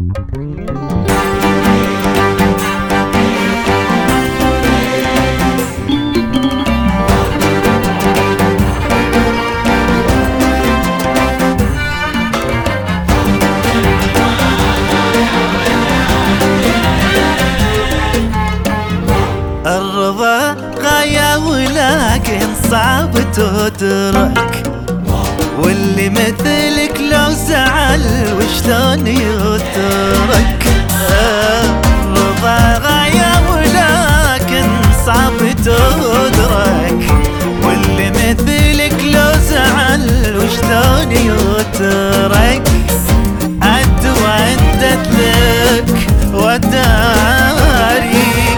الرضا غاية ولكن صعب تدرك، واللي مثلك لو زعل وشلون يترك. الرضا غاية ولكن صعب تدرك، واللي مثلك لو زعل وشلون يترك. عد وعدت لك وداريك،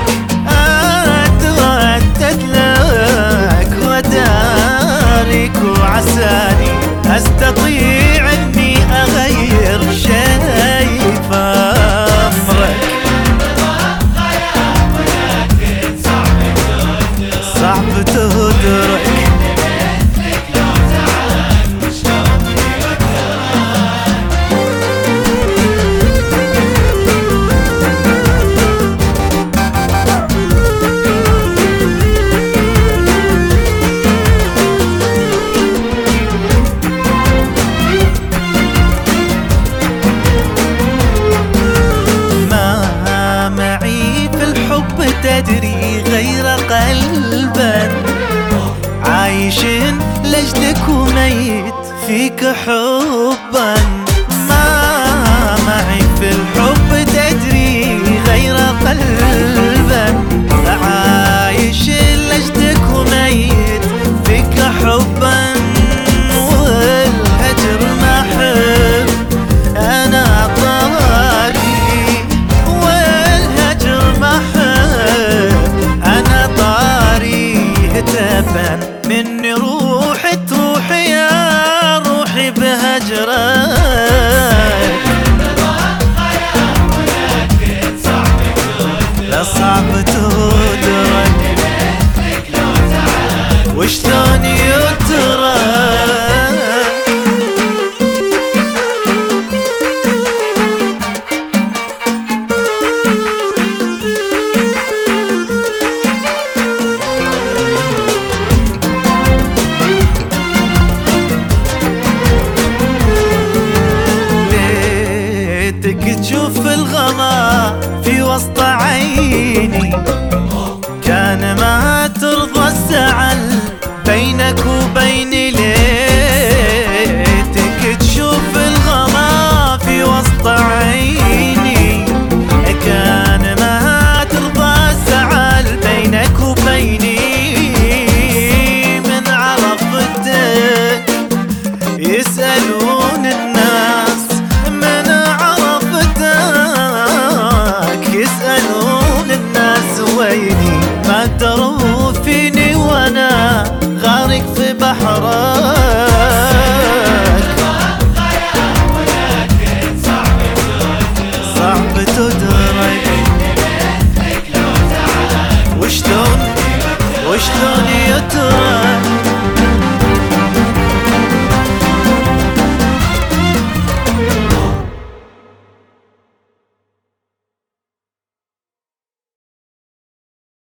وعساني أستطيع أني أغير شيء في أمرك. صعب تدرك تدري غير قلبا، عايش لأجلك وميت فيك حبا. ما معي في الحب تدري غير قلبا، عايش لأجلك وميت فيك حبا. والهجر ما أحب أنا طاري، والهجر ما هتفان مني روحي تروحي يا روحي بهجرك. لا صعب تدرك وشلون يترك. تشوف الغلا في وسط عيني، كان ما ترضى الزعل بينك وبيني. ليتك تشوف الغلا في وسط عيني، كان ما ترضى الزعل بينك وبيني. من عرفتك يسألون الناس، يسألون الناس ويني، ما دروا فيني وانا غارق في بحرك. صعب تدرك وشلون يترك.